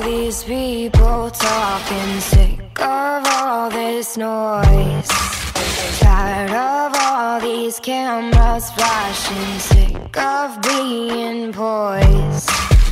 these people talking, sick of all this noise, tired of all these cameras flashing, sick of being poised.